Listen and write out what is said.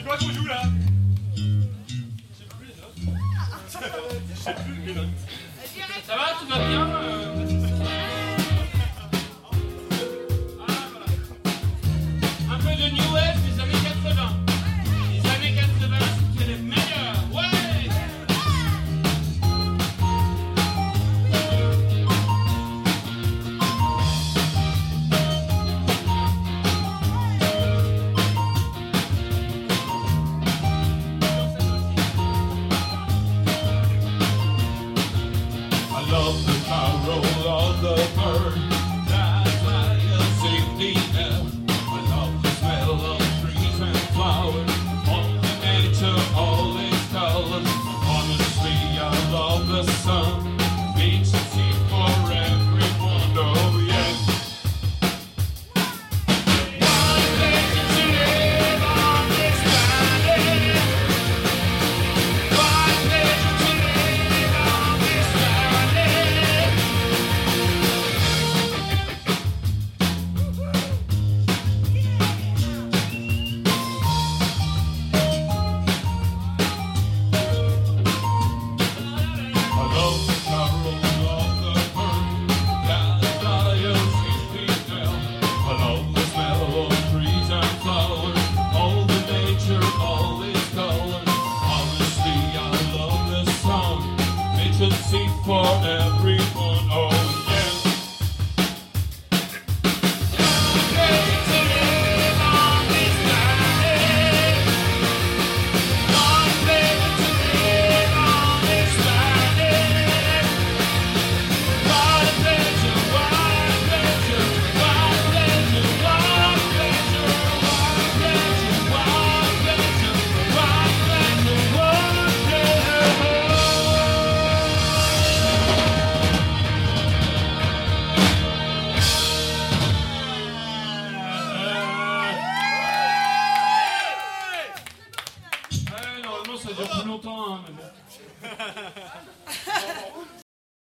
C'est quoi qu'on joue là? Je sais plus les notes. Ça va, tout va bien Un peu de New Wave des années 80. Les années 80, c'était les meilleurs. Ouais. I love the carol of the bird that flies in the air. I love the smell of trees and flowers, all the nature, all its colors. Honestly, I love the sun. It's a seed for everyone. Oh yes. One pleasure to live on this planet. One pleasure to live on this planet. I love the carol of the bird that flies in the air. I love the smell of trees and flowers, all the nature, all its colors. Honestly, I love the sun. It's a seed for everyone. Oh yes. Ready to live on this planet. One pleasure to live on this planet. What a pleasure, what a pleasure, what a pleasure, what a pleasure, what a pleasure, what a pleasure, what a pleasure, what a pleasure. Normalement ça dure plus longtemps, hein, mais bon.